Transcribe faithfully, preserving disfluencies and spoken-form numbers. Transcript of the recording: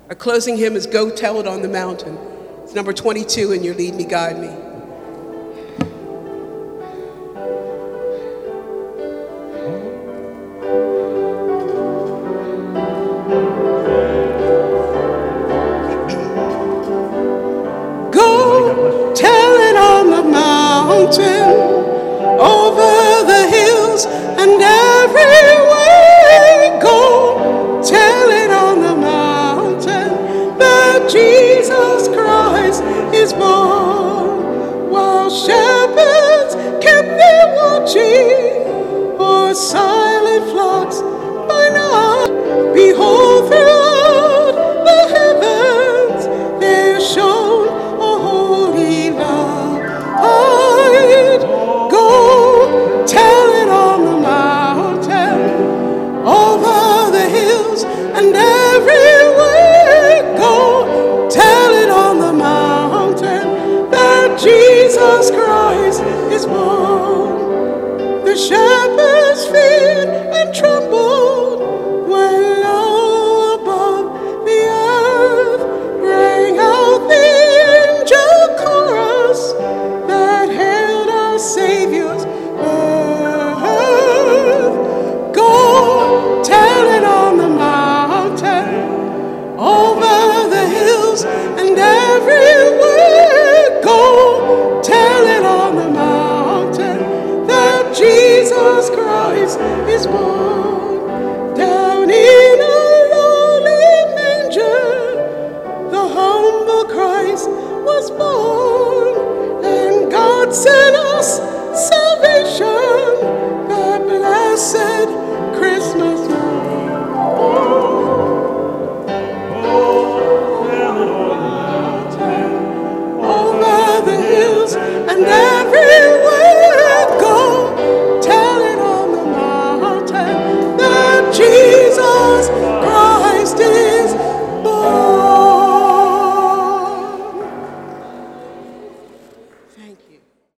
Our closing hymn is Go Tell It on the Mountain. It's number twenty-two in your Lead Me, Guide Me. Go tell it on the mountain, over the hills and everywhere. Go tell it on the mountain that Jesus Christ is born. While shepherds kept their watching for silent flocks by night, behold, throughout the heavens there shone a holy light. Go tell it on the mountain, over the hills and everywhere. Go tell it on the mountain that Jesus Christ is born. The shepherds feared and trembled when low above the earth rang out the angel chorus that hailed our Savior's birth. Go tell it on the mountain, over the hills and everywhere. Go tell it on the mountain that Jesus Christ is born. Down in a lowly manger, the humble Christ was born, and God sent us salvation, the blessed Christmas morn. Over the hills and every